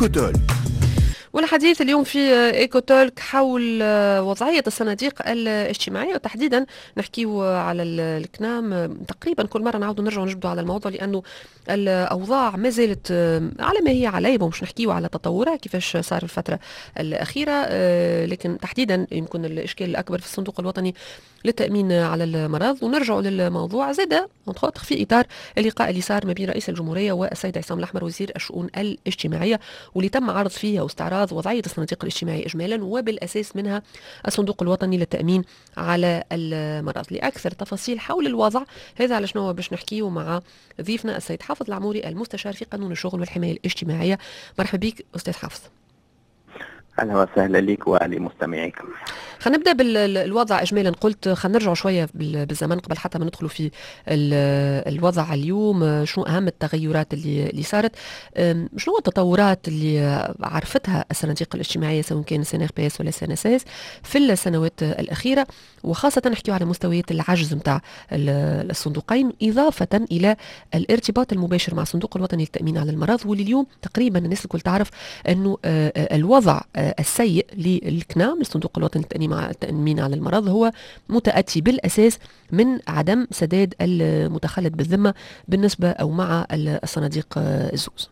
إيكوتول. والحديث اليوم في إيكوتولك حول وضعية الصناديق الاجتماعية، وتحديدا نحكيه على الكنام. تقريبا كل مرة نعود نرجع نجبدوا على الموضوع، لأنه الأوضاع ما زالت على ما هي عليه، ومش نحكيه على تطورها كيفاش صار الفترة الأخيرة، لكن تحديدا يمكن الإشكال الأكبر في الصندوق الوطني للتأمين على المرض. ونرجع للموضوع زاد في إطار اللقاء اللي صار ما بين رئيس الجمهورية والسيد عصام الأحمر وزير الشؤون الاجتماعية، واللي تم عرض فيها واستعراض وضعية الصناديق الاجتماعية إجمالا، وبالأساس منها الصندوق الوطني للتأمين على المرض. لأكثر تفاصيل حول الوضع هذا على شنو باش نحكيه مع ضيفنا السيد حافظ العموري، المستشار في قانون الشغل والحماية الاجتماعية. مرحبا بك أستاذ حافظ. أهلا وسهلا لك وعلى مستمعيكم. خلينا نبدا بالوضع اجمالا. قلت خلينا نرجعوا شويه بالزمن قبل حتى ما ندخلوا في الوضع اليوم. شنو اهم التغيرات اللي صارت؟ شنو التطورات اللي عرفتها الصناديق الاجتماعيه سواء كان سي ان ار بي اس ولا سي ان اس اس في السنوات الاخيره، وخاصه نحكيو على مستويات العجز نتاع الصندوقين، اضافه الى الارتباط المباشر مع الصندوق الوطني للتامين على المرض، واللي اليوم تقريبا الناس الكل تعرف انه الوضع السيء للكنام الصندوق الوطني للتأمين على المرض هو متأتي بالأساس من عدم سداد المتخلد بالذمة بالنسبة أو مع الصناديق الزوز.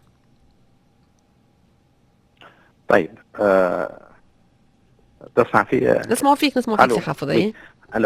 طيب تسمع في نسمع فيك سي حافظ. اي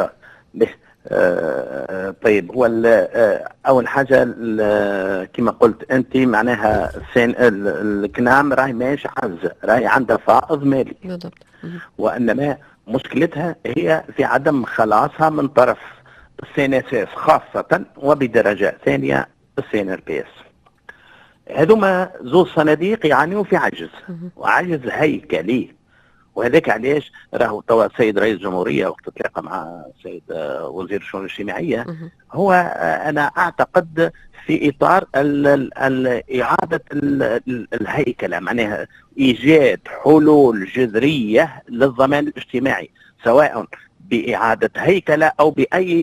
طيب، هو اول حاجه كما قلت انت معناها الكنام راهي ماشي عجز، راهي عندها فائض مالي بالضبط، وانما مشكلتها هي في عدم خلاصها من طرف السي ان اس اس خاصه، وبدرجه ثانيه السي ان ار بي اس. هذوما زوج صناديق يعانيوا في عجز، وعجز هيكلي. وهذاك علاش راهو توا السيد رئيس الجمهوريه وقت تلاقى مع السيد وزير الشؤون الاجتماعيه، هو انا اعتقد في اطار اعاده الهيكله، معناها ايجاد حلول جذريه للضمان الاجتماعي، سواء باعاده هيكله او باي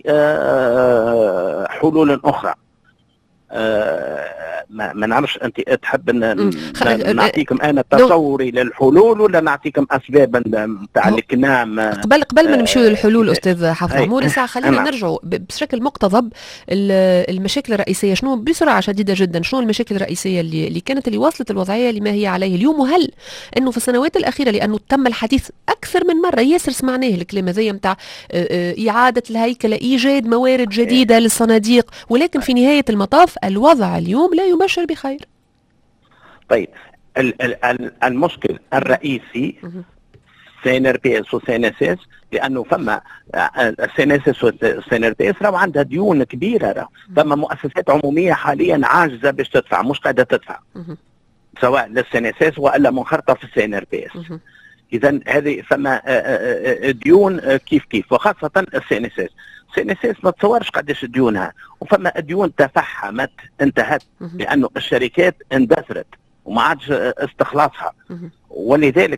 حلول اخرى. ما نعرفش انت تحب نعطيكم انا تصوري للحلول ولا نعطيكم اسباب نتاع الكنام قبل ما نمشيو للحلول استاذ حافظ عموري. خلينا نرجعوا بشكل مقتضب المشاكل الرئيسيه. شنو بسرعه شديده جدا شنو المشاكل الرئيسيه اللي وصلت الوضعيه لما هي عليه اليوم؟ وهل انه في السنوات الاخيره، لانه تم الحديث اكثر من مره ياسر سمعناه الكلمه زي نتاع اعاده الهيكله، ايجاد موارد جديده للصناديق، ولكن في نهايه المطاف الوضع اليوم لا يبشر بخير. طيب المشكل الرئيسي سي ان ار بي اس وسي ان اس اس، لانه فما السي ان اس اس والسي ان ار بي اس راهو عندها ديون كبيره، راهو فما مؤسسات عموميه حاليا عاجزه باش تدفع، مش قاعده تدفع سواء للسي ان اس اس والا منخرطه في السي ان ار بي اس. اذا هذه فما ديون كيف وخاصه السي ان اس اس. السي ان اس اس ما تصورش قداش ديونها، وفما ديون تفحمت انتهت لانه الشركات اندثرت وما عادش استخلاصها. ولذلك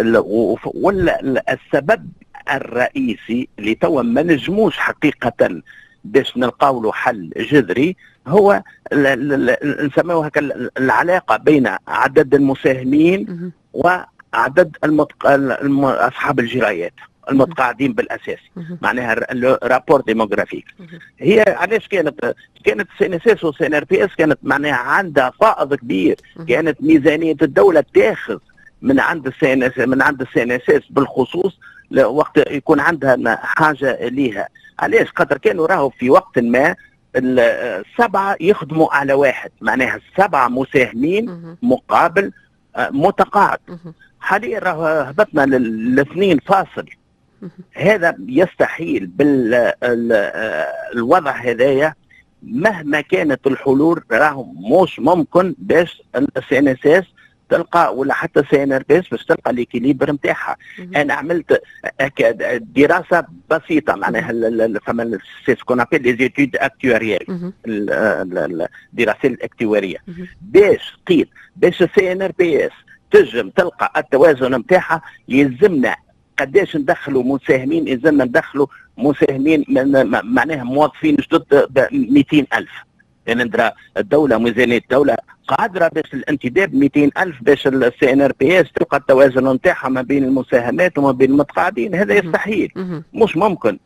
السبب الرئيسي اللي توا ما نجموش حقيقه باش نلقاو له حل جذري هو نسموه هكا العلاقه بين عدد المساهمين وعدد اصحاب الجرايات المتقاعدين بالاساس، معناها الرابور ديموغرافيك. هي علاش كانت سي ان اس اس وسي ان ار بي اس كانت معناها عندها فائض كبير، كانت ميزانيه الدوله تاخذ من عند السي ان اس اس بالخصوص وقت يكون عندها حاجه ليها. علاش؟ خاطر كانوا راهو في وقت ما السبعه يخدموا على واحد، معناها السبعه مساهمين مقابل متقاعد. حاليا راهو هبطنا لاثنين فاصل. هذا يستحيل بالوضع هذايا، مهما كانت الحلول راهو مش ممكن باش السي ان اس اس تلقى ولا حتى سي ان ار بي اس باش تلقى ليكيليبر نتاعها. انا عملت دراسه بسيطه، معناها فما سكون ابيل لي زيتود اكتواريال، الدراسات الاكتواريه، باش قيل باش السي ان ار بي اس تجم تلقى التوازن نتاعها يلزمنا قداش ندخلوا مساهمين؟ يلزمنا ندخلوا مساهمين معناها موظفين جدد ب 200,000. يعني ندرى الدوله ميزانيه الدوله قادره باش الانتداب 200,000 باش السي ان ار بي اس تلقى التوازن نتاعها ما بين المساهمات وما بين المتقاعدين. هذا يستحيل، مش ممكن.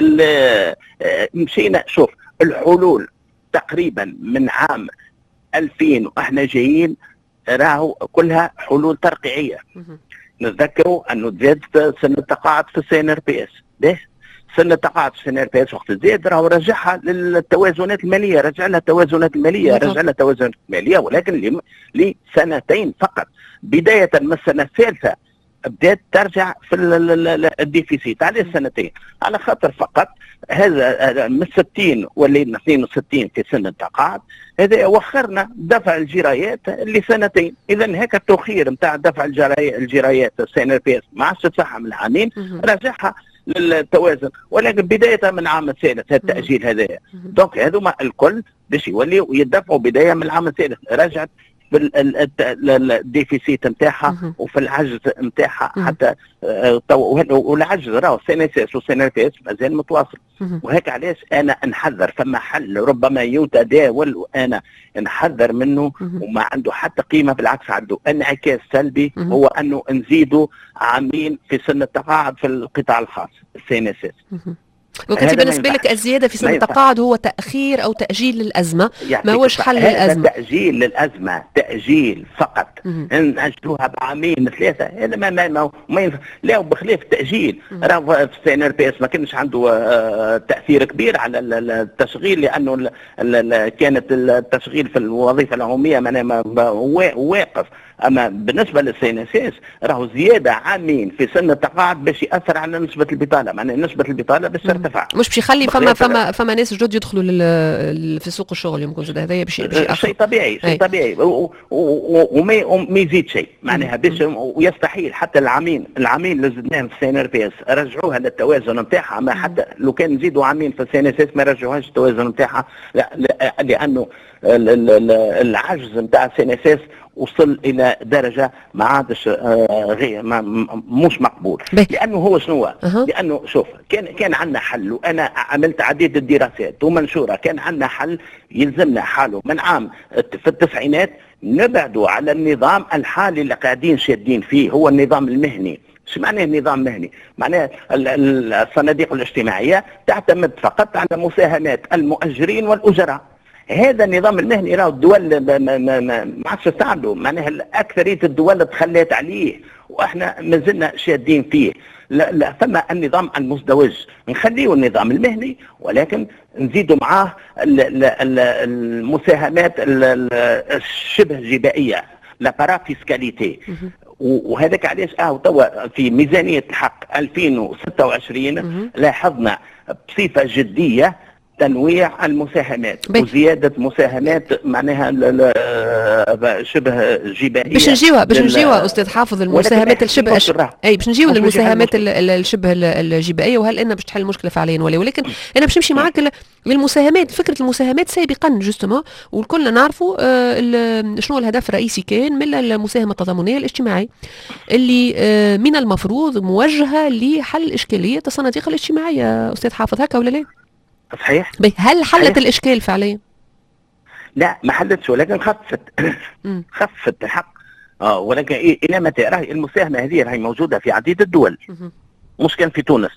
مشينا شوف الحلول تقريبا من عام 2000 واحنا جايين راهو كلها حلول ترقيعيه. نتذكروا انه تزاد سن التقاعد في السي ان ار بي اس. سن التقاعد في السي ان ار بي اس وقت زاد راهو رجعها للتوازنات الماليه، رجع لها التوازنات الماليه، رجع لها التوازنات الماليه، ولكن لسنتين فقط. بدايه من السنه الثالثه بدات ترجع في الديفيسيت. على سنتين، على خاطر فقط هذا من 60 ولينا 62 في سن التقاعد، هذا وخرنا دفع الجرايات لسنتين. اذا هيك التوخير نتاع دفع الجرايات السي ان ار بي اس ما عادش تصحى من عامين، رجعها للتوازن، ولكن بدايه من العام الثالث التاجيل هذايا. دونك هذوما الكل باش يوليوا يدفعوا بدايه من العام الثالث. رجعت الديفيسيت نتاعها وفي العجز نتاعها حتى والعجز راهو السي ان اس اس والسي ان ار بي اس مازال متواصل. وهيك علاش انا نحذر فما حل ربما يتداول وانا نحذر منه وما عنده حتى قيمه، بالعكس عنده انعكاس سلبي، هو انه نزيدوا عامين في سن التقاعد في القطاع الخاص السي ان اس اس. وكنت بالنسبه لك الزياده في سن التقاعد هو تاخير او تاجيل للازمه، ما هوش حل للازمه. تاجيل للازمه، تاجيل فقط. ناجلوها بعامين ثلاثه، هذا ما ينفع. لا، بخلاف التاجيل راه في السي ان ار بي اس ما كانش عنده تاثير كبير على التشغيل، لانه كانت التشغيل في الوظيفه العموميه واقف. اما بالنسبه للسي ان اس اس راهو زياده عامين في سن التقاعد باش ياثر على نسبه البطاله، معناها نسبه البطاله باش ترتفع، مش باش يخلي فما ناس جدد يدخلوا في سوق الشغل. يمكن زاد هذايا باش شيء طبيعي، شيء طبيعي، وما يزيد شيء معناها باش. ويستحيل حتى العامين اللي زدناهم في السي ان ار بي اس رجعوها للتوازن نتاعها. ما حتى لو كان نزيدوا عامين في السي ان اس اس ما رجعوهاش التوازن نتاعها، لانه العجز نتاع السي ان اس اس وصل الى درجه ما عادش غير مش مقبول. لانه هو شنو لانه شوف كان عندنا حل، وانا عملت عديد الدراسات ومنشوره. كان عندنا حل يلزمنا حاله من عام في التسعينات نبعدوا على النظام الحالي اللي قاعدين شادين فيه، هو النظام المهني. شو معناه النظام المهني؟ معناه الصناديق الاجتماعيه تعتمد فقط على مساهمات المؤجرين والاجراء. هذا النظام المهني راه الدول ما عادش تستعملوا، معناها اكثريه الدول تخلت عليه واحنا مازلنا شادين فيه. لا فما النظام المزدوج، نخليه النظام المهني ولكن نزيدوا معاه المساهمات الشبه جبائيه، لا بارافيسكاليتي. وهذاك علاش توا في ميزانيه الحق 2026 لاحظنا بصفه جديه تنويع المساهمات وزياده مساهمات معناها شبه جبائيه. باش نجيوها استاذ حافظ المساهمات الشبه باش نجيو للمساهمات الشبه الجبائيه، وهل انها باش تحل المشكله فعليا ولكن انا باش نمشي معاك للمساهمات. فكره المساهمات سابقا جوستومون والكلنا نعرفوا شنو الهدف الرئيسي كان من المساهمه التضامنيه الاجتماعي اللي من المفروض موجهه لحل اشكاليه الصناديق الاجتماعيه. استاذ حافظ هكا ولا لا؟ صحيح. هل حلت الاشكال فعليا؟ لا ما حلتش، ولكن خفت الحق. ولكن الى متى؟ راهي المساهمه هذه راهي موجوده في عديد الدول، مش كان في تونس،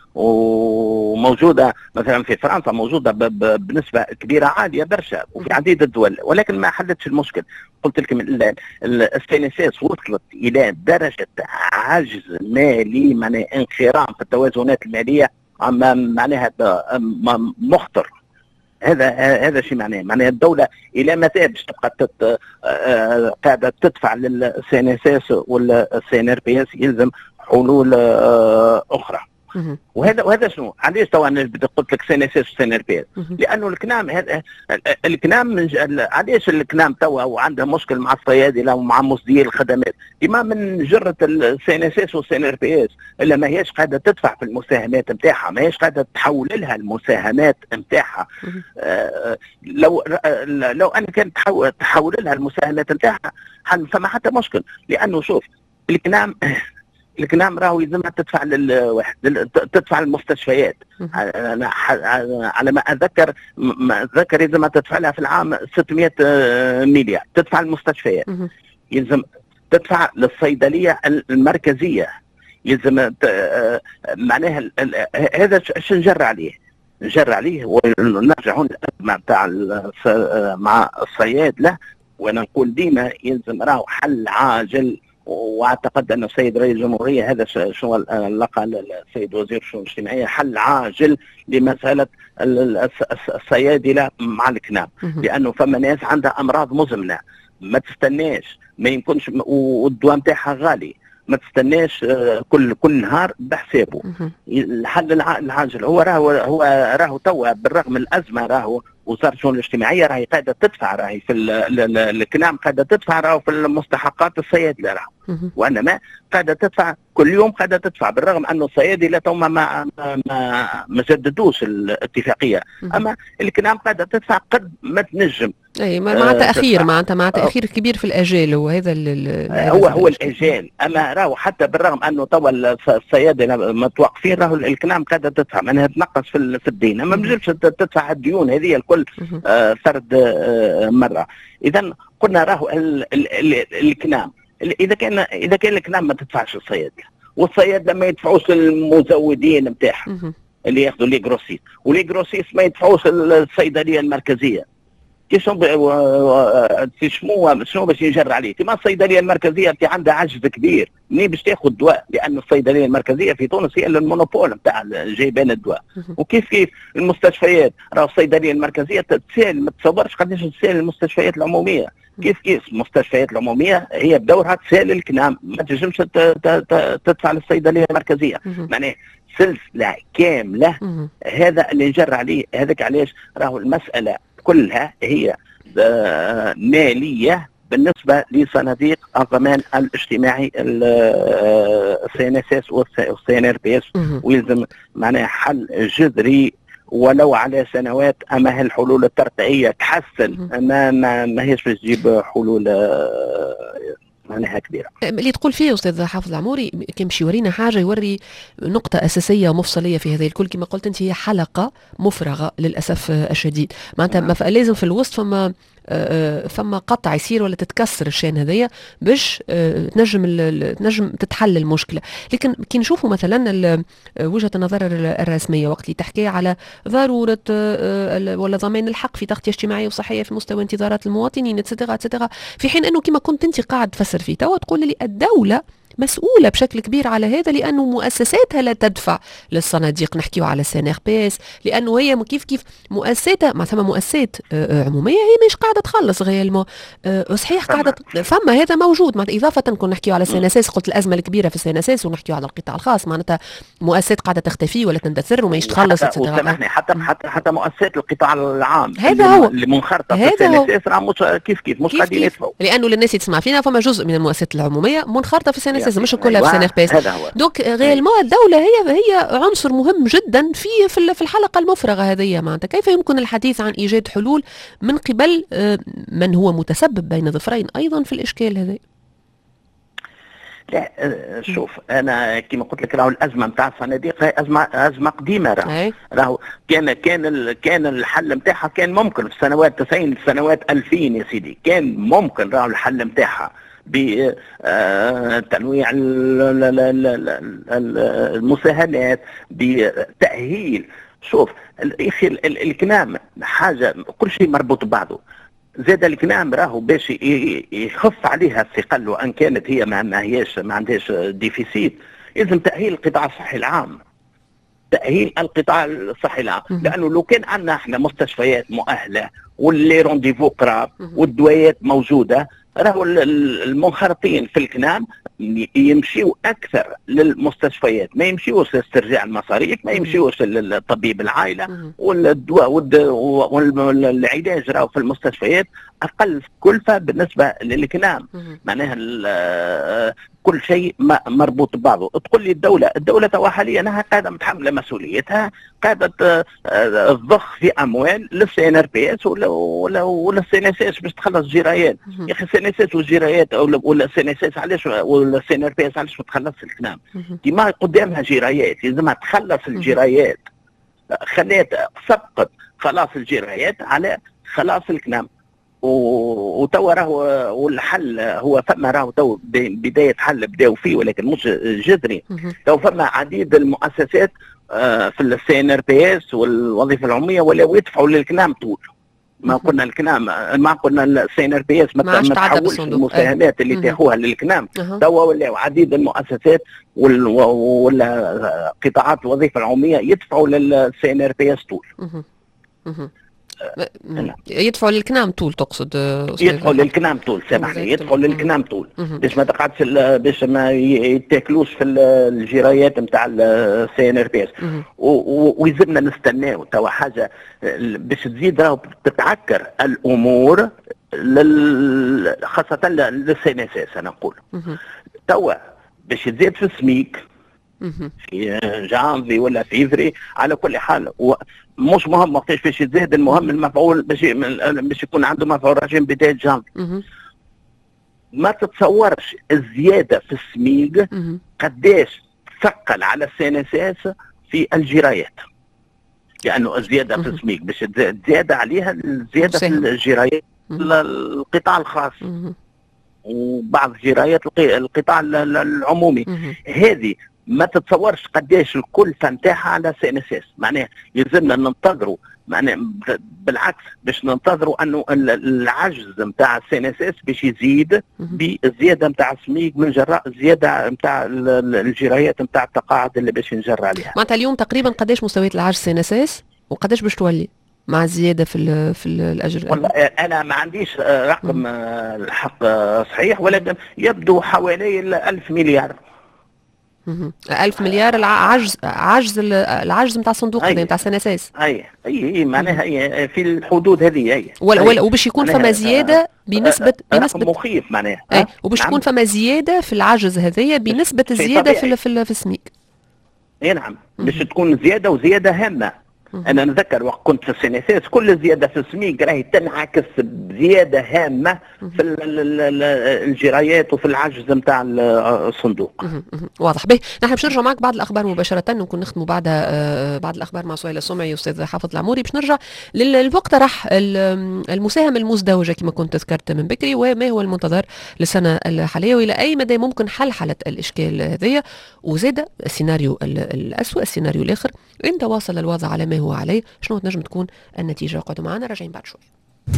وموجوده مثلا في فرنسا، موجوده بنسبه كبيره عاليه برشا، وفي عديد الدول، ولكن ما حلتش المشكل. قلت لكم السينساس وصلت الى درجه عجز مالي، معناها انخرام في التوازنات الماليه معناها مخطر. هذا شيء معناه الدوله الى متى باش تبقى قاعده تدفع للسي ان اس اس والسي ان ار بي اس؟ يلزم حلول اخرى. وهذا شنو؟ علاش توا انا قلت لك سي ان اس اس وسي ان ار بي اس؟ لانه الكنام الكنام علاش الكنام توا وعنده مشكل مع الصيادله ومع مصدري الخدمات؟ ديما من جره السي ان اس اس والسي ان ار بي اس، الا ما هيش قاعده تدفع في المساهمات نتاعها، ما هيش قاعده تحول لها المساهمات نتاعها. لو انا كانت تحول لها المساهمات نتاعها فما حتى مشكل. لانه شوف الكنام الكنام راهو يلزمها تدفع للواحد، تدفع للمستشفيات. انا على ما اتذكر يلزمها تدفع لها في العام 600 مليار، تدفع للمستشفيات. يلزم تدفع للصيدليه المركزيه، يلزم معناها هذا ايش نجر عليه؟ نجر عليه ونرجعون للازمه نتاع مع الصيادله. وانا نقول ديما يلزم راهو حل عاجل، واعتقد ان السيد رئيس الجمهوريه هذا شنو لقى السيد وزير الشؤون الاجتماعيه، حل عاجل لمساله الصيادله مع الكنام، لانه فما ناس عندها امراض مزمنه ما تستناش، ما يمكنش، والدواء نتاعها غالي، ما تستناش كل نهار بحسابه. الحل العاجل هو راهو توا بالرغم من الازمه، راهو وزاره الشؤون الاجتماعيه راهي قاعده تدفع، راهي في الكلام قاعده تدفع، راهو في المستحقات الصيادله راهو، وانما قاعده تدفع كل يوم، قاعده تدفع بالرغم انه الصيادله توما ما جددوش الاتفاقيه، اما الكلام قاعده تدفع قد ما تنجم. اي مع تاخير، مع تاخير كبير في الاجال، وهذا هو الاجال. اما راهو حتى بالرغم انه توا الصيادله متوقفين، راهو الكلام قاعده تدفع، معناها تنقص في الدين، اما ما تنجمش تدفع الديون هذه الكل فرد مره. اذا قلنا راهو الكلام، اذا كان الكلام ما تدفعش الصيادله، والصيادله ما يدفعوش المزودين نتاعهم اللي ياخذوا لي جروسيس، ولي جروسيس ما يدفعوش الصيدليه المركزيه. شنو باش يجر عليه؟ كما الصيدليه المركزيه عندها عجز كبير، منين باش تاخذ دواء؟ لان الصيدليه المركزيه في تونس هي المونوبول نتاع جايبان الدواء. وكيف المستشفيات، راه الصيدليه المركزيه تسال، ما تصورش قداش تسال المستشفيات العموميه. كيف المستشفيات العموميه هي بدورها تسال الكنام، ما تنجمش تدفع للصيدليه المركزيه. معناه سلسله كامله، هذا اللي نجر عليه. هذاك علاش راهو المساله كلها هي ماليه بالنسبه لصناديق الضمان الاجتماعي السي ان اس اس والسي ان ار بي اس، ويلزم معناها حل جذري ولو على سنوات. اما هالحلول الترقيعيه تحسن، ما هيش باش تجيب حلول معناها كبيره. اللي تقول فيه استاذ حافظ العموري كان باش يورينا حاجه، يوري نقطه اساسيه مفصليه في هذا الكل. كما قلت انت هي حلقه مفرغه للاسف الشديد، معناتها لازم في الوسط فما قطع يصير ولا تتكسر الشان هذيا باش تنجم تتحل المشكله. لكن كي نشوفوا مثلا وجهه النظر الرسميه وقت اللي تحكي على ضروره ولا ضمان الحق في تغطيه اجتماعيه وصحيه في مستوى انتظارات المواطنين اتسيتيرا، في حين انه كما كنت انت قاعد تفسر فيه توا تقول لي الدوله مسؤولة بشكل كبير على هذا، لأنه مؤسساتها لا تدفع للصناديق. نحكيو على السي ان ار بي اس، لأنه هي كيف مؤسساتها، ما ثم مؤسسات عمومية هي مش قاعدة تخلص غير صحيح قاعدة فما هذا موجود. معناتها إضافة كنا نحكيو على السي ان اس، قلت الأزمة الكبيرة في السي ان اس، ونحكيو على القطاع الخاص، معناتها مؤسسات قاعدة تختفي ولا تندثر وما تخلص. وسامحني حتى مؤسسات القطاع العام هذا هو اللي منخرطة في السي ان اس راه كيف مش قاعدين يدفعوا، لأنه للناس تسمع فينا فما جزء من المؤسسات العمومية منخرطة في السي ان اس، مش كلها في سي ان ار بي اس. دونك غيالمون الدولة هي عنصر مهم جدا في الحلقة المفرغة هذه. معناتها كيف يمكن الحديث عن إيجاد حلول من قبل من هو متسبب بين ظفرين أيضا في الإشكال هذا؟ لا شوف، انا كما قلت لك راهو الازمه نتاع الصناديق هي ازمه قديمه. راهو كان الحل نتاعها كان ممكن في سنوات 90 في سنوات 2000 يا سيدي، كان ممكن راهو الحل نتاعها بتنويع المساهمات، بتأهيل. شوف الكلام حاجة، كل شيء مربوط ببعضه. زاد الكلام راهو باش يخف عليها الثقل، وان كانت هي ما عندهاش ديفيسيت، لازم تأهيل القطاع الصحي العام، تأهيل القطاع الصحي العام. لأنه لو كان عندنا احنا مستشفيات مؤهلة واللي رونديفو قراب والدويات موجودة، راهو المنخرطين في الكلام يمشيوا اكثر للمستشفيات، ما يمشيوش لاسترجاع المصاريف، ما يمشيوش للطبيب العائله، والدواء والعلاج راهو في المستشفيات اقل كلفه بالنسبه للكلام. معناها كل شيء مربوط ببعضه. تقول لي الدوله توا حاليا انها قاعده متحمله مسؤوليتها، قاعده تضخ في اموال للسي ان ار بي اس ولا السي ان اس اس باش تخلص جرايات. يا اخي السي ان اس اس والجرايات ولا السي ان اس اس علاش ولا السي ان ار بي اس علاش ما تخلصش الكلام؟ ديما قدامها جرايات لازمها تخلص الجرايات، خلات سبقت خلاص الجرايات على خلاص الكلام. وتوا راهو والحل هو فما راهو تو بدايه حل بداوا فيه ولكن مش جذري. تو فما عديد المؤسسات في السي ان ار بي اس والوظيفه العموميه ولاو يدفعوا للكلام طول. ما قلنا الكلام، ما قلنا السي ان ار بي اس ما تحولش المساهمات اللي تاخوها للكلام. توا ولاو عديد المؤسسات ولا قطاعات الوظيفه العموميه يدفعوا للسي ان ار بي اس طول. يدفعوا للكنام طول تقصد؟ يدفعوا للكنام طول، سامحني، يدفعوا للكنام طول باش ما تقعدش باش ما يتاكلوش في الجرايات نتاع السي ان ار بي اس. ويلزمنا نستناو توا حاجه باش تزيد راهو تتعكر الامور خاصه للسي ان اس اس. انا نقول توا باش تزيد في السميك في جانفي ولا فيفري، على كل حال مش مهم وقتاش باش يزيد، المهم المفعول باش يكون عنده مفعول رجيم بدايه جانفي. ما تتصورش الزياده في السميق قداش تثقل على السي ان اس اس في الجرايات، لانه الزياده في السميق باش تزيد عليها الزياده في الجرايات القطاع الخاص وبعض جرايات القطاع العمومي. هذه ما تتصورش قداش الكلفه نتاعها على سي ان اس اس. معناها يلزمنا ننتظروا، معناها بالعكس باش ننتظروا انه العجز نتاع السي ان اس اس باش يزيد بالزياده نتاع السميك من جراء الزياده نتاع الجرايات نتاع التقاعد اللي باش ينجر عليها. معناتها اليوم تقريبا قداش مستويات العجز سي ان اس اس وقداش باش تولي مع الزياده في الاجر؟ والله انا ما عنديش رقم الحق صحيح، ولكن يبدو حوالي 1000 مليار. 1000 مليار العجز نتاع الصندوق هذا نتاع سي ان اس اس. اي معناها هي في الحدود هذه. وباش يكون فما زياده بنسبه مخيف معناها. وباش يكون فما زياده في العجز هذايا بنسبه الزياده في السميك. اي نعم، باش تكون زياده وزياده هامه. انا نذكر وقت كنت في السي ان اس اس كل زياده في السميك راهي تنعكس بزياده هامه في الجرايات وفي العجز نتاع الصندوق. واضح. به نحن باش نرجع معك بعد الاخبار مباشره، ونكون نختموا بعد الاخبار مع سهيل السمعي واستاذ حافظ العموري. باش نرجع للمقترح المساهمه المزدوجه كما كنت ذكرت من بكري، وما هو المنتظر للسنه الحاليه والى اي مدى ممكن حلحله الاشكال هذيا، وزاد السيناريو الاسوء السيناريو الاخر ان تواصل الوضع على ما هو عليه شنو تنجم تكون النتيجه. قعدوا معنا راجعين بعد شوي.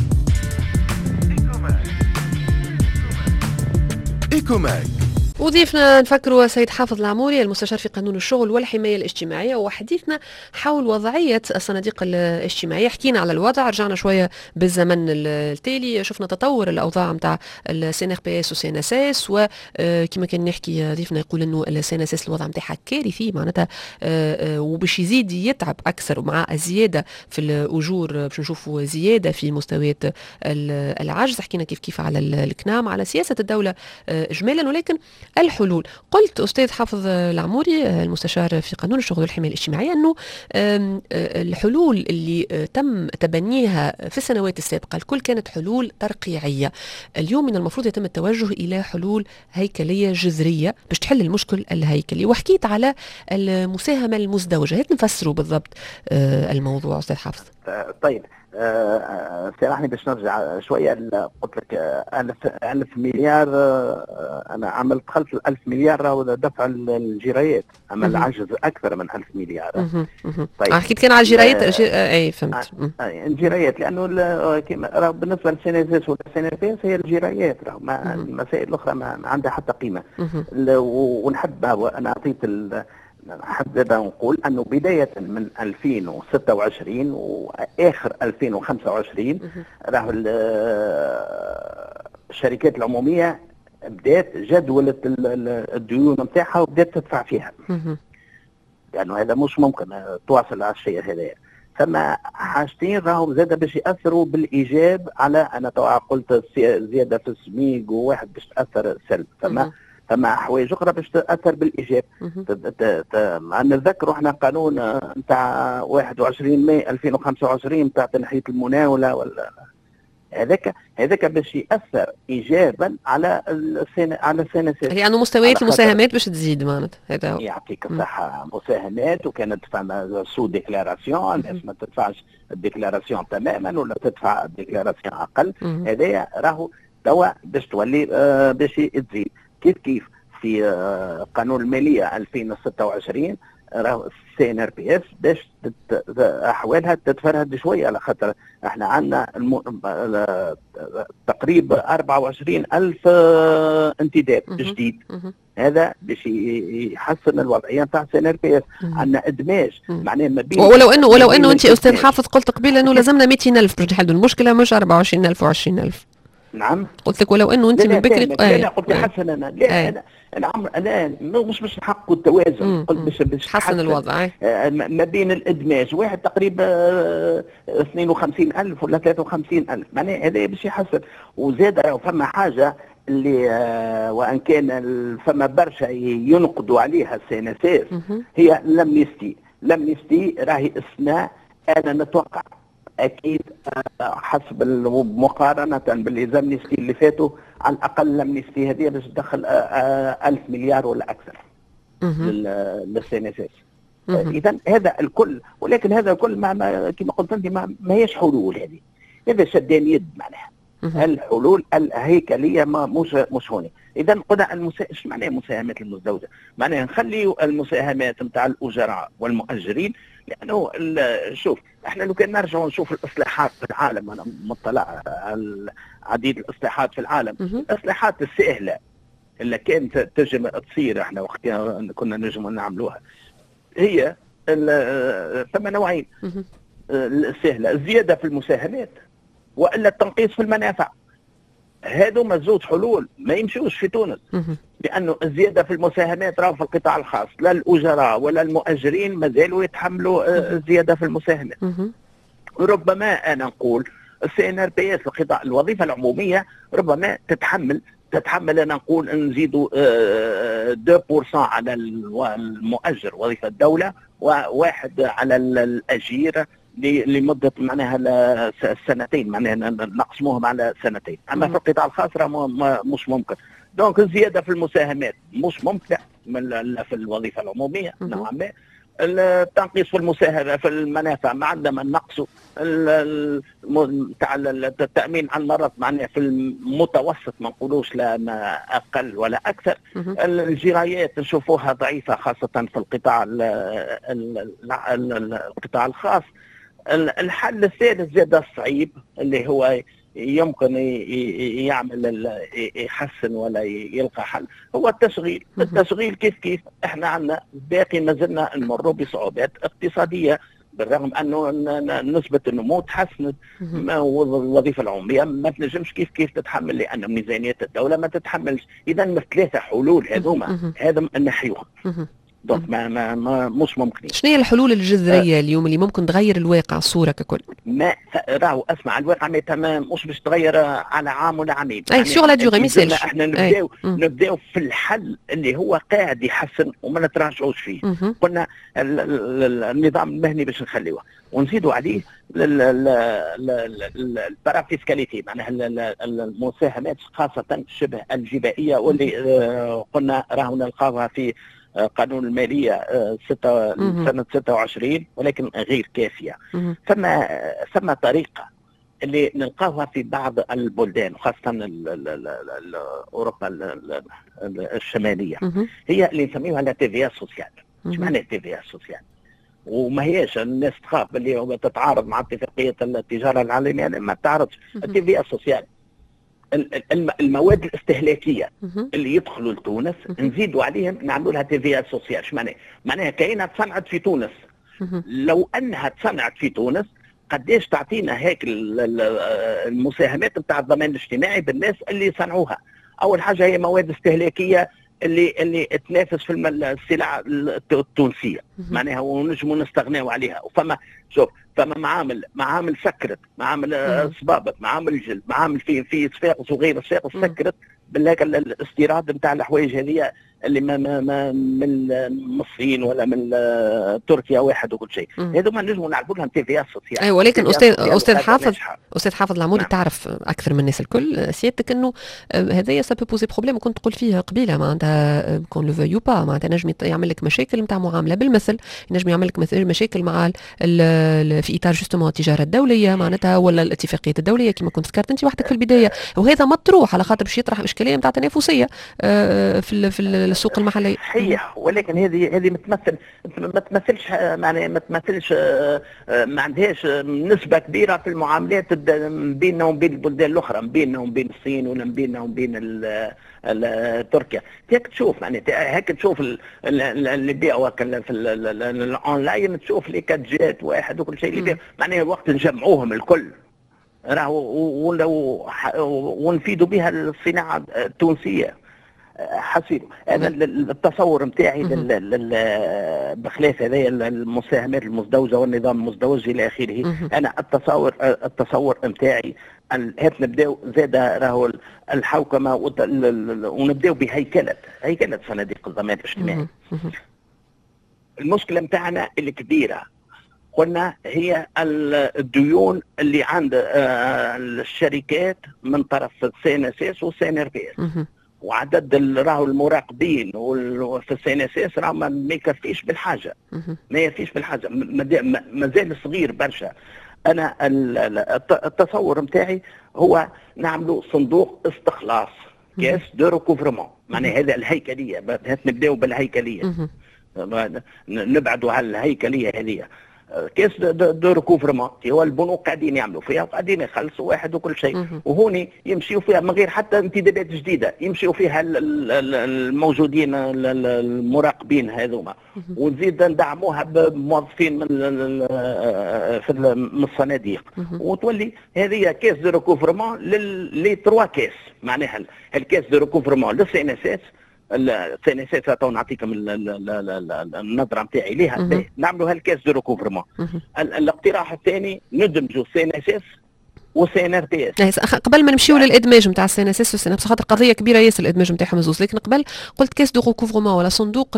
إيكوماك. وضيفنا نفكروا سيد حافظ العموري المستشار في قانون الشغل والحماية الاجتماعية، وحديثنا حول وضعية الصناديق الاجتماعية. حكينا على الوضع، رجعنا شوية بالزمن التالي، شفنا تطور الأوضاع متاع السي ان ار بي اس وسي ان اس اس، وكما كان نحكي ضيفنا يقول انه السي ان اس اس الوضع متاعها كارثي معناتها، وباش يزيد يتعب أكثر مع الزيادة في الأجور، باش نشوفوا زيادة في مستويات العجز. حكينا كيف على الكنام، على سياسة الدولة إجمالا. ولكن الحلول، قلت أستاذ حافظ العموري المستشار في قانون الشغل والحماية الاجتماعية أنه الحلول اللي تم تبنيها في السنوات السابقة الكل كانت حلول ترقيعية. اليوم من المفروض يتم التوجه إلى حلول هيكلية جذرية باش تحل المشكل الهيكلي. وحكيت على المساهمة المزدوجة، هيك نفسروا بالضبط الموضوع أستاذ حافظ. طيب سامحني باش نرجع شويه. قلت لك 1000 مليار، انا عملت خلف 1000 مليار راهو دفع الجرايات، اما العجز اكثر من 1000 مليار. طيب حكيت كان على الجرايات. اي فهمت. الجرايات لانه راهو بالنسبه للسينيزيس والسينيبيس هي الجرايات، راهو المسائل الاخرى ما عندها حتى قيمه. ونحب انا اعطيت حابب نقول انه بدايه من 2026 واخر 2025 راهو الشركات العموميه بدات جدوله الديون نتاعها وبدات تدفع فيها، لانه هذا مش ممكن تواصل على الشيء هذا. ثم حاجتين راهم زاد باش ياثروا بالايجاب على، انا توا قلت زياده في السميق وواحد باش تاثر سلب. فما حوايج اخرى باش تاثر بالايجاب. نتذكروا احنا قانون نتاع 21 ماي 2025 نتاع تنحيه المناوله ولا هذاك باش ياثر ايجابا على السنسات، يعني مستويات المساهمات باش تزيد معناتها. هذا يعطيك الصحه، مساهمات وكانت فما سو ديكلاراسيون، الناس ما تدفعش الديكلاراسيون تماما ولا تدفع الديكلاراسيون اقل. هذايا راهو توا باش تولي باش تزيد كيف في قانون الماليه 2026 راهو السي ان ار بي اس باش احوالها تتفرهد شويه، على خاطر احنا عندنا تقريبا 24,000 انتداب جديد. هذا باش يحسن الوضعيه نتاع السي ان ار بي اس. عندنا ادماج معناه ما بين ولو انه انت استاذ حافظ قلت قبيل انه لازمنا 200,000 باش نحلوا المشكله، مش 24,000 و20,000. نعم قلت لك ولو انه انت من بكري لا قلت حسن انا لا انا مش نحققوا التوازن، قلت باش حسن الوضع ما بين الادماج. واحد تقريبا 52,000 ولا 53,000 معناها هذا باش يحسن. وزاد فما حاجه اللي وان كان فما برشا ينقدوا عليها السيناسات، هي لمنستي راهي اثناء انا نتوقع اكيد حسب مقارنه بالامنيستي اللي فاتوا، على الاقل الامنيستي هذه باش تدخل 1000 مليار ولا اكثر للسيناسات. اذا هذا الكل، ولكن هذا الكل كما قلت انت ما هيش حلول. هذا شدان يد معناها. الحلول الهيكليه مش هوني. اذا قلنا ايش معناها المساهمات المزدوجه؟ معناها نخليوا المساهمات نتاع الاجراء والمؤجرين، لانه شوف احنا لو كان نرجعوا نشوف الاصلاحات في العالم، انا مطلع على عديد الاصلاحات في العالم، الاصلاحات السهله اللي كانت تنجم تصير احنا وقت كنا نجم نعملوها هي ثم نوعين السهله، الزياده في المساهمات والا التنقيص في المنافع. هذوما زوج حلول ما يمشوش في تونس، لانه الزياده في المساهمات راه في القطاع الخاص، لا الاجراء ولا المؤجرين مازالوا يتحملوا الزياده في المساهمات. ربما انا نقول السي ان ار بي اس القطاع الوظيفه العموميه ربما تتحمل انا نقول نزيدوا 2% على المؤجر وظيفه الدوله، وواحد على الاجير لمده معناها سنتين، معناها نقسموهم على سنتين. اما في القطاع الخاص راه مش ممكن. دونك الزياده في المساهمات مش ممكن في الوظيفه العموميه نوعا ما. التنقيص في المساهمه في المنافع ما عندنا نقصوا تاع التامين على المرض معناها في المتوسط، ما نقولوش لا ما اقل ولا اكثر. الجرايات نشوفوها ضعيفه خاصه في القطاع الخاص. الحل الثالث زاد الصعيب اللي هو يمكن يعمل يحسن ولا يلقى حل، هو التشغيل. التشغيل كيف احنا عندنا باقي ما زلنا نمر بصعوبات اقتصاديه، بالرغم انه نسبه النمو تحسنت. الوظيفه العموميه ما تنجمش كيف تتحمل، لان ميزانيه الدوله ما تتحملش. اذا الثلاثه حلول هذوما هذا نحيوهم. دونك ما مش ممكن. شنو هي الحلول الجذريه اليوم اللي ممكن تغير الواقع الصوره ككل؟ ما راهو اسمع الواقع ما تمام مش باش تغير على عام ولا عامين. اي سور لا ديوغي ميسالش. احنا نبداو في الحل اللي هو قاعد يحسن وما نتراجعوش فيه. قلنا النظام المهني باش نخليوه ونزيدوا عليه البارافيسكاليتي، معناها المساهمات خاصه شبه الجبائيه، واللي قلنا راهو نلقاوها في قانون المالية سنة 26 ولكن غير كافية. ثم طريقة اللي نلقاها في بعض البلدان وخاصة أوروبا الشمالية، هي اللي نسميوها لا تي في سوسيال. ايش معنى تي في سوسيال؟ وما هيش الناس تخاف اللي تتعارض مع اتفاقية التجارة العالمية، ما تعرضش. التي في سوسيال المواد الاستهلاكيه اللي يدخلوا لتونس نزيدوا عليهم نعملوا لها تي في سوسيال. ايش معناها كاينه تصنعت في تونس. لو انها تصنعت في تونس قديش تعطينا هيك المساهمات نتاع الضمان الاجتماعي بالناس اللي صنعوها. اول حاجه هي مواد استهلاكيه اللي تنافس في السلع التونسيه، معناها ونجموا نستغناو عليها. وفما شوف فما معامل سكرت، معامل صبابط، معامل جلد، معامل في صفاقس وغير صفاقس سكرت بالله الاستيراد نتاع الحوايج هذه اللي ما من المصريين ولا من تركيا واحد وكل شيء. هذوما نجموا نعرفوا لهم تي في اس يعني. ايوه، ولكن استاذ حافظ العمودي، نعم. تعرف اكثر من الناس الكل سيادتك انه هذايا سبب بوزي بروبليم، وكنت قلت فيها قبيله معناتها كون لو فيو با، معناتها نجم يعمل لك مشاكل نتاع معامله بالمثل، ينجم يعمل لك مشاكل مع في اطار جوستومون التجاره الدوليه معناتها، ولا الاتفاقيات الدوليه كما كنت ذكرت انت وحدك في البدايه، وهذا مطروح على خاطر باش يطرح اشكاليه نتاع تنافسيه في السوق المحلي. صحيح، ولكن هذه ما تمثلش معناها ما تمثلش ما عندهاش نسبه كبيره في المعاملات بيننا وبين البلدان الاخرى، بيننا وبين الصين ولا بيننا وبين تركيا. هيك تشوف معناتها، هيك تشوف اللي يبيعوا في الاونلاين، تشوف لي كاتجات واحد وكل شيء اللي يبيع معناها وقت نجمعوهم الكل ونفيدوا بها الصناعه التونسيه. حسيب انا التصور نتاعي بخلاف هذايا المساهمات المزدوجه والنظام المزدوج الى اخره، انا التصور نتاعي هات نبداو زاد راهو الحوكمه ونبداو بهيكله صناديق الضمان الاجتماعي. المشكله نتاعنا الكبيره قلنا هي الديون اللي عند الشركات من طرف السي ان اس اس والسي ان ار بي اس، وعدد راهو المراقبين في السي ان اس اس راهو ما يكفيش بالحاجه، ما يكفيش بالحاجه، مازال صغير برشا. انا التصور نتاعي هو نعملوا صندوق استخلاص، كاس دو ريكوفرمون، معناها هذا الهيكليه، نبداو بالهيكليه، نبعدوا على الهيكليه هذه. كاس دو ريكوفرمون هو البنوك قاعدين يعملوا فيها وقاعدين يخلصوا واحد وكل شيء، وهوني يمشيوا فيها من غير حتى انتدابات جديده، يمشيوا فيها الموجودين المراقبين هذوما، ونزيد ندعموها بموظفين من الصناديق، وتولي هذه كاس دو ريكوفرمون لي تروا كاس، معناها الكاس دو ريكوفرمون للسي ان اس اس. السي ان اس اس نعطيكم النظره نتاعي ليها، نعملوا هالكاس دو ريكوفرمون. الاقتراح الثاني ندمجوا السي ان اس اس والسي ان ار بي اس. قبل ما نمشيو للادماج نتاع السي ان اس اس والسي ان، خاطر قضيه كبيره ياسر الادماج نتاعهم زوز، لكن قبل قلت كاس دو ريكوفرمون ولا صندوق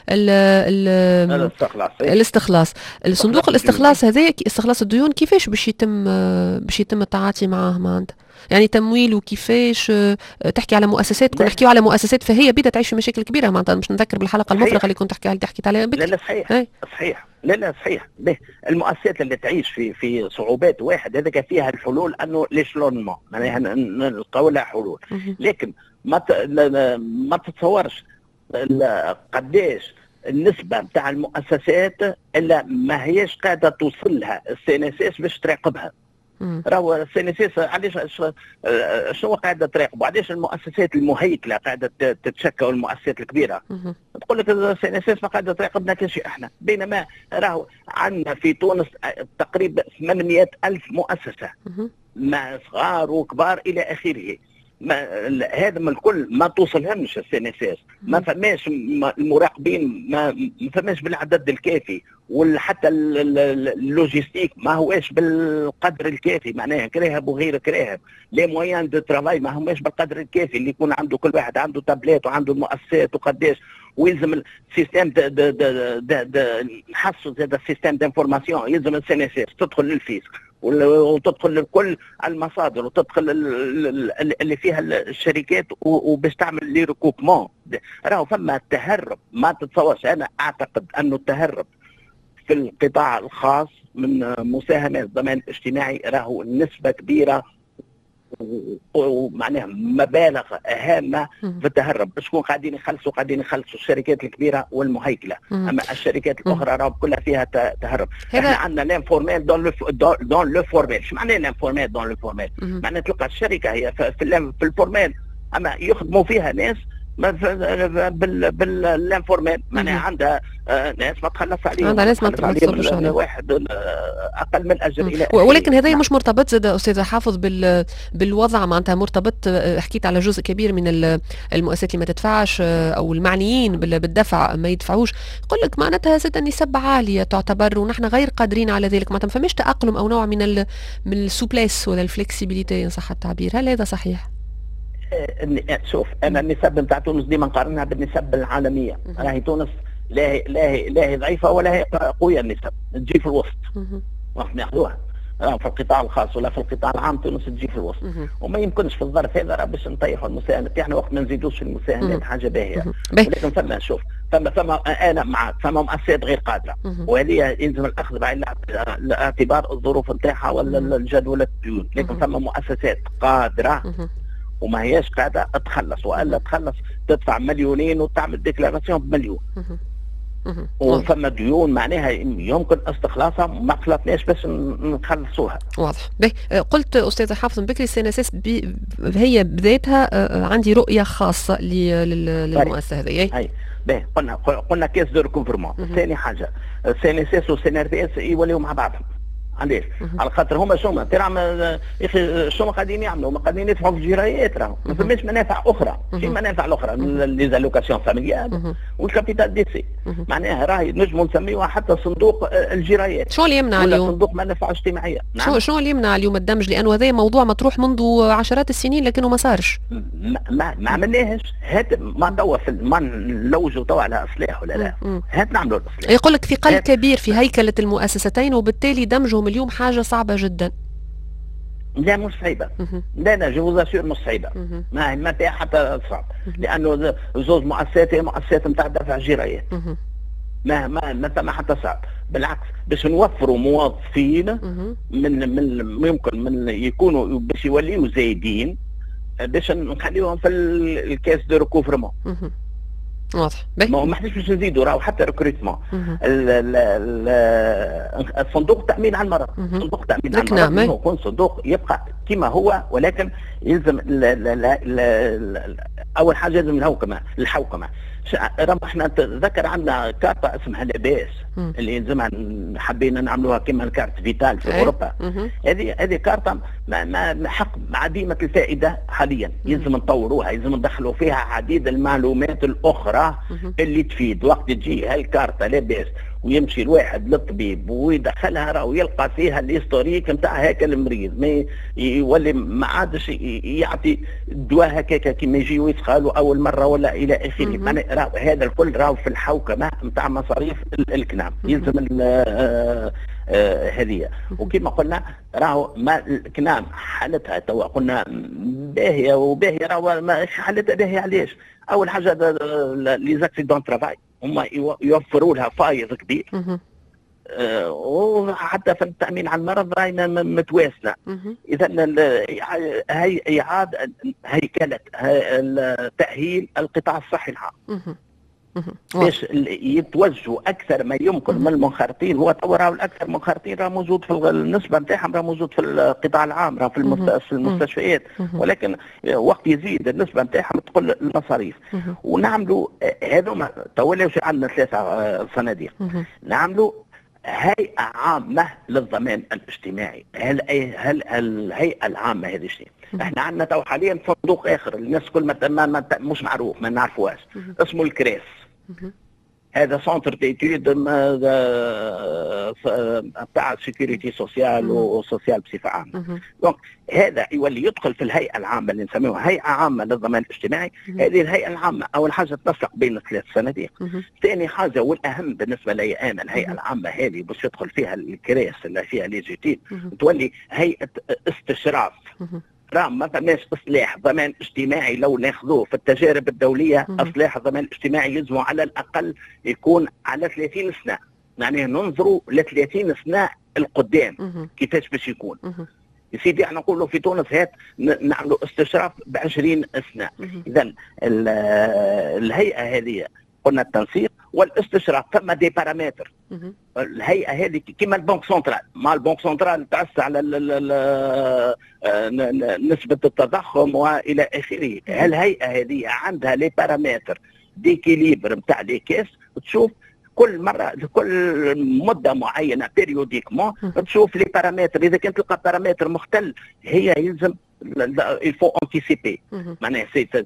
الاستخلاص. الصندوق الاستخلاص هذا استخلاص الديون كيفاش باش يتم التعاطي معاه معناتها؟ يعني تمويل وكيفاش تحكي على مؤسسات، كنا نحكيو على مؤسسات فهي بدها تعيش في مشاكل كبيره معناتها، مش نذكر بالحلقه المفرغه اللي كنت حكيت عليها بكري. لا صحيح لا صحيح. المؤسسات اللي تعيش في صعوبات واحد هذاك فيها الحلول انه ليشلونمون، معناها نلقاو لها حلول، لكن ما تتصورش قداش النسبه نتاع المؤسسات الا ما هيش قاعده توصل لها السي ان اس اس باش تراقبها. راهو السي ان اس اس علاش شنو قاعده تراقب، وعلاش المؤسسات المهيكله قاعده تتشكى والمؤسسات الكبيره تقول لك السي ان اس اس ما قاعده تراقبنا كل شيء احنا، بينما راهو عندنا في تونس تقريبا 800 ألف مؤسسه مع صغار وكبار الى اخره. هذا من الكل ما توصلهمش السي ان اس اس، ما فماش المراقبين، ما فماش بالعدد الكافي، وحتى اللوجيستيك ما هواش بالقدر الكافي، معناها كراهب وغير كراهب، لي مويان دو ترافاي ما هماش بالقدر الكافي اللي يكون عنده كل واحد عنده تابلات وعنده المؤسسات وقداش، ويلزم السيستم نحسوا زاد السيستم دانفورماسيون، يلزم السي ان اس اس تدخل للفيسك وتدخل لكل المصادر وتدخل اللي فيها الشركات وباش تعمل لي ريكوبمون. راهو فما تهرب ما تتصورش. انا اعتقد انه التهرب في القطاع الخاص من مساهمات الضمان الاجتماعي راهو نسبة كبيرة ومعناها مبالغ هامه في التهرب. شكون قاعدين يخلصوا الشركات الكبيره والمهيكله، اما الشركات الاخرى راهو كلها فيها تهرب. احنا عندنا لانفورمال دون لو فورمال. شو معناه لانفورمال دون لو فورمال؟ معناه تلقى الشركه هي في الفورمال، اما يخدموا فيها ناس بالانفورمال، معناها عندها ناس ما تخلص عليهم، عندها ناس ما تصرفش عليهم، واحد اقل من الاجر الى اخره. ولكن هذا مش مرتبط زاد استاذ حافظ بالوضع، معناتها مرتبط، حكيت على جزء كبير من المؤسسات اللي ما تدفعش او المعنيين بالدفع ما يدفعوش، يقول لك معناتها زاد النسب عاليه تعتبر ونحن غير قادرين على ذلك، معناتها ما فماش تاقلم او نوع من السوبليس ولا الفلكسيبيليتي ان صح التعبير، هل هذا صحيح؟ شوف انا النسب نتاع تونس ديما نقارنها بالنسب العالميه، راهي تونس لا هي ضعيفه ولا هي قويه، النسب تجي في الوسط، وقت ناخذوها في القطاع الخاص ولا في القطاع العام تونس تجي في الوسط، وما يمكنش في الظرف هذا باش نطيحوا المساهمات تاعنا وقت ما نزيدوش في المساهمات حاجه باهيه، ولكن فما شوف فما انا معك فما مؤسسات غير قادره، وهذه يلزم الاخذ بعين الاعتبار الظروف نتاعها ولا الجدول الديون، لكن فما مؤسسات قادره وما هياش قاعده تخلص، والا تخلص تدفع مليونين وتعمل ديكلاراسيون بمليون. وفما ديون معناها يمكن استخلاصها ما خلطناش باش نخلصوها. واضح. قلت استاذ حافظ بكري السي ان اس هي بذاتها عندي رؤيه خاصه للمؤسسه هذه. اي قلنا كيس دو ريكوفرمون. ثاني حاجه السي ان اس والسي ان ار بي اس يوليو مع بعضهم. علاش؟ على خاطر هما شوما يا اخي شوما قاعدين يعملوا؟ هما قاعدين يدفعوا في الجرايات، راهو ما فماش منافع اخرى، في منافع الاخرى لي زالوكاسيون فاميليال والكابيتال دي سي، معناها راهي نجموا نسميوها حتى صندوق الجرايات. شو اللي يمنع اليوم؟ صندوق منافع اجتماعيه. نعم. شو اللي يمنع اليوم الدمج؟ لانه هذا موضوع مطروح منذ عشرات السنين لكنه ما صارش. ما عملناهش، هات ما توا ما نلوجوا توا على اصلاح ولا لا، هات نعملوا الاصلاح. يقول لك ثقل كبير في هيكله المؤسستين وبالتالي دمجهم اليوم حاجه صعبه جدا. لا مش صعيبه، لا جو زاسور مش صعيبه، ما فيها حتى صعب، لانه زوج مؤسسات هي مؤسسات نتاع دفع جرايات، ما ثم حتى صعب، بالعكس باش نوفروا موظفين من يمكن من يكونوا باش يوليوا زايدين باش نخليوهم في الكاس دو ريكوفرمون. واضح. ما حدش باش نزيدوا راهو حتى ريكروتمون. الصندوق التامين على المرض، صندوق التامين على المرض يكون صندوق يبقى كما هو، ولكن يلزم اول حاجه لازم الحوكمه. احنا تذكر عندنا كارتا اسمها لاباس اللي يلزمها حبينا نعملوها كما الكارت فيتال في اوروبا. هذه كارتا حق عديمه الفائده حاليا، يلزم نطوروها، يلزم ندخلوا فيها عديد المعلومات الاخرى اللي تفيد. وقت تجي هالكارتا لاباس ويمشي الواحد للطبيب ويدخلها راه ويلقى فيها الهيستوريك نتاع هاك المريض، ما يولي ما عادش يعطي دواء هكاك كيما يجي ويسخالوا اول مره ولا الى اخره. هذا الكل راهو في الحوكمه نتاع مصاريف الكنام، يلزم هذه. وكما قلنا راهو ما الكنام حالتها توا قلنا باهيه وباهيه، راهو حالتها باهيه. علاش؟ اول حاجه لي زاكسيدون ترافاي هما يوفروا لها فايض كبير، وحتى في التامين على المرض راينا متوازنه. اذا هي اعاده هيكله تاهيل القطاع الصحي العام باش يتوجهوا اكثر ما يمكن من المنخرطين. هو تو راهو الاكثر منخرطين راه موجود في النسبه نتاعهم، راه موجود في القطاع العام، راه في المستشفيات، ولكن وقت يزيد النسبه نتاعهم تقل المصاريف. ونعملوا هذوما تو ولاو عندنا 3 صناديق، نعملوا هيئه عامه للضمان الاجتماعي. هل الهيئه العامه هذه شنو؟ احنا عندنا تو حاليا صندوق اخر الناس كل ما مش معروف، ما نعرفوهاش، اسمه الكريس. هذا سونتر ديتود بتاع سيكوريتي سوسيال وسوسيال بصفه عامه. دونك هذا يولي يدخل في الهيئه العامه اللي نسميوها هيئه عامه للضمان الاجتماعي. هذه الهيئه العامه اول حاجه تنسق بين 3 صناديق. ثاني حاجه والاهم بالنسبه لي انا، الهيئه العامه هذه باش يدخل فيها الكريس اللي فيها ليجيتيم، تولي هيئه استشراف. راه ما فماش اصلاح ضمان اجتماعي لو ناخذوه في التجارب الدوليه، اصلاح الضمان الاجتماعي يلزم على الاقل يكون على 30 سنه، يعني ننظروا ل 30 سنه القدام كيفاش باش يكون. يا سيدي احنا نقولوا في تونس هات نعملوا استشراف ب 20 سنه. اذا الهيئه هذه قلنا التنسيق والاستشراف. ثم دي بارامتر الهيئه هذه كيما البنك سنترال، ما البنك سنترال تأسس على نسبه التضخم والى اخره. الهيئه هذه عندها لي بارامتر ديكيليبر نتاع لي كيس، تشوف كل مره كل مده معينه بيريوديكمون تشوف لي بارامتر. اذا كنت تلقى بارامتر مختل هي يلزم الفو انتيسيبي، معناها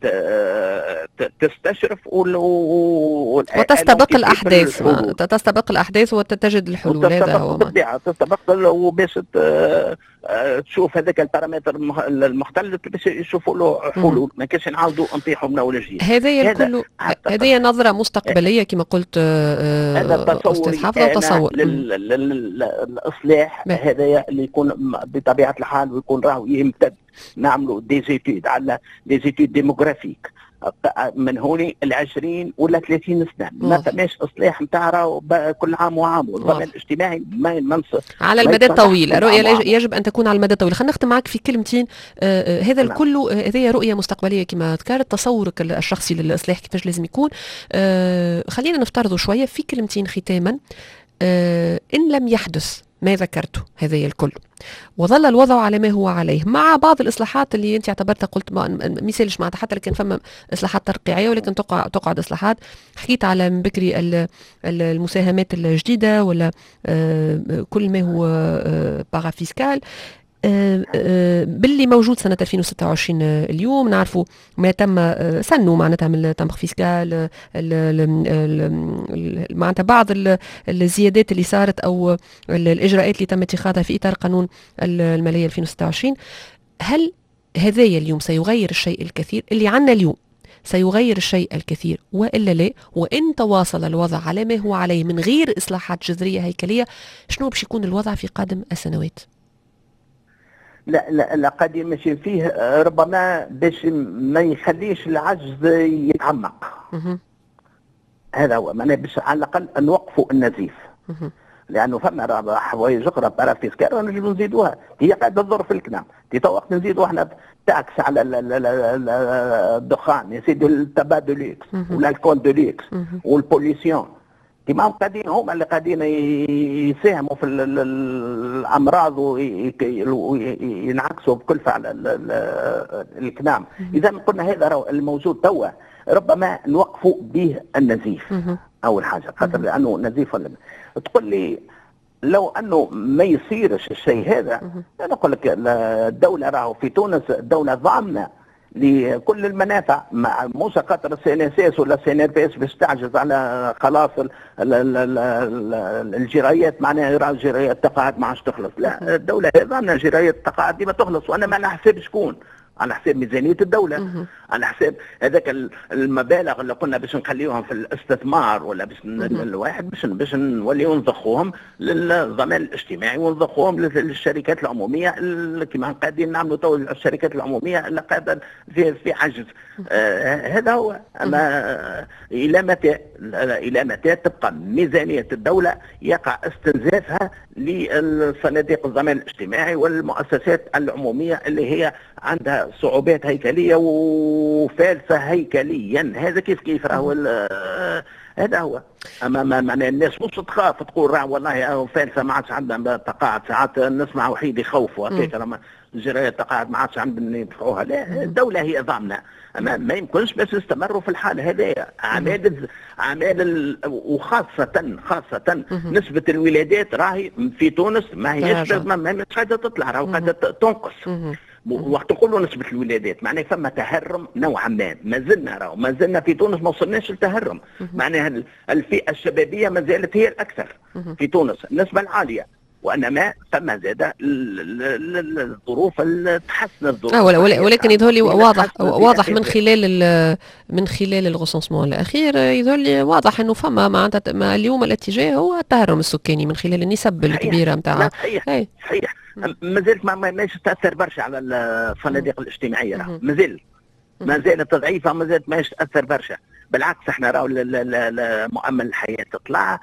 تستشرف وتستبق الاحداث، تستبق الاحداث وتجد الحلول. هذا هو بالطبيعه تستبق، وباش تشوف هذاك البارامتر المختل باش يشوفوا له حلول، ما كاش نعاودوا نطيحوا من اول جديد. هذه الكل هذه نظره مستقبليه كما قلت هذا استاذ حافظه، وتصور للاصلاح هذايا اللي يكون بطبيعه الحال ويكون راهو يمتد. نعملوا دي زيتود على دي زيتود ديموغرافيك من هوني ال20 ولا 30 سنه، ما فماش اصلاح نتاع راهو كل عام وعام. والضمان الاجتماعي ما على المدى الطويل، الرؤيه يجب ان تكون على المدى الطويل. خلينا نختم معك في كلمتين. هذا الكل هذه رؤيه مستقبليه كما ذكرت، تصورك الشخصي للاصلاح كيفاش لازم يكون. خلينا نفترضوا شويه في كلمتين ختاما. ان لم يحدث ما ذكرته هذا الكل وظل الوضع على ما هو عليه مع بعض الإصلاحات اللي أنت اعتبرتها، قلت مثالش معناتها حتى لكن فما إصلاحات ترقيعية ولكن تقعد إصلاحات. حكيت على من بكري المساهمات الجديدة ولا كل ما هو بارافيسكال باللي موجود سنة 2026. اليوم نعرفوا ما تم سنه معناتها من التمغ فيسكال، معناتها بعض الزيادات اللي صارت أو الإجراءات اللي تم اتخاذها في إطار قانون المالية 2026. هل هذايا اليوم سيغير الشيء الكثير اللي عنا اليوم؟ سيغير الشيء الكثير وإلا لا؟ وإن تواصل الوضع على ما هو عليه من غير إصلاحات جذرية هيكلية، شنو باش يكون الوضع في قادم السنوات؟ لا قد يمشي فيه ربما باش ما يخليش العجز يتعمق. هذا هو معناه باش على الاقل نوقفوا النزيف. لانه فما حوايج اخرى بارافيسكال نجموا نزيدوها، هي قاعده تضر في الكلام. في وقت نزيدوا احنا تاكس على الدخان، يا سيدي التبادليكس ولا الكوندوليكس والبوليسيون. كما قاعدين هم اللي قاعدين يساهموا في الامراض وينعكسوا بكلفه على الكلام. اذا قلنا هذا الموجود توا ربما نوقفوا به النزيف اول حاجه، خاطر لانه نزيف ولا تقول لي لو انه ما يصيرش الشيء هذا. انا اقول لك الدوله راهو في تونس الدوله ضامنه لكل المنافع، موسى خاطر السي ان اس اس ولا السي ان بي اس باش تعجز على خلاص الجرايات، معناها راه جرايات تقاعد ما عادش تخلص. لا الدوله ضامنه جرايات التقاعد دي ما تخلص، وانا ما على حساب شكون؟ على حساب ميزانيه الدوله، على حساب هذاك المبالغ اللي قلنا باش نخليوهم في الاستثمار ولا باش الواحد باش نوليو نضخوهم للضمان الاجتماعي ونضخوهم للشركات العموميه كما قاعدين نعملوا تو الشركات العموميه اللي قاعده في عجز. هذا هو. اما الى متى تبقى ميزانيه الدوله يقع استنزافها للصناديق الضمان الاجتماعي والمؤسسات العموميه اللي هي عندها صعوبات هيكليه وفالسه هيكليا. هذا كيف راهو هذا هو. اما معناها الناس مش تخاف تقول راه والله فالسه ما عادش عندنا تقاعد. ساعات نسمع وحيد يخوفوا هكاك لما جرايه التقاعد ما عادش عندنا يدفعوها. لا الدوله هي ضامنه. اما ما يمكنش بس يستمروا في الحال هذايا. اعمال وخاصه نسبه الولادات راهي في تونس ما هيش قاعده تطلع، راهو قاعده تنقص. وقت نقولوا نسبة الولادات معناها فما تهرم نوعا ما زلنا في تونس ما وصلناش للتهرم. معناها الفئة الشبابية ما زالت هي الأكثر في تونس النسبة العالية، وانما فما زاد الظروف تحسن الظروف. ولكن يظهر لي واضح من خلال الغسنسمون الاخير يظهر لي واضح انه فما معناتها اليوم الاتجاه هو التهرم السكاني من خلال النسب الكبيره نتاع. صحيح. ما زالت ما تاثر برشا على الصناديق الاجتماعيه، ما زالت ضعيفه، ما زالت ما تاثر برشا. بالعكس احنا راهو مؤمن الحياه تطلع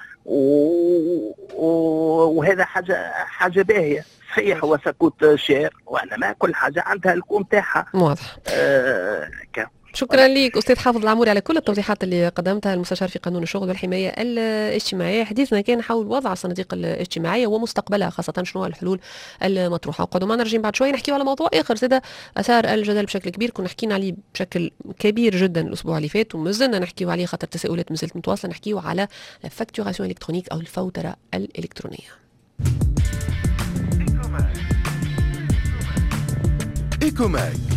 وهذا حاجه باهيه. صحيح هو سكوت شير، وانما كل حاجه عندها الكوم تاعها. واضح. شكرا لك أستاذ حافظ العموري على كل التوضيحات اللي قدمتها، المستشار في قانون الشغل والحماية الاجتماعية. حديثنا كان حول وضع الصناديق الاجتماعية ومستقبلها، خاصة شنو الحلول المطروحة. وقعدوا معنا راجعين بعد شوي نحكيو على موضوع آخر زاد أثار الجدل بشكل كبير، كنا حكينا عليه بشكل كبير جدا الأسبوع اللي فات ومازلنا نحكيو عليه خاطر التساؤلات مازالت متواصلة. نحكيو على الفاكتوراسيون إلكترونيك أو الفوترة الإلكترونية. إيكوماك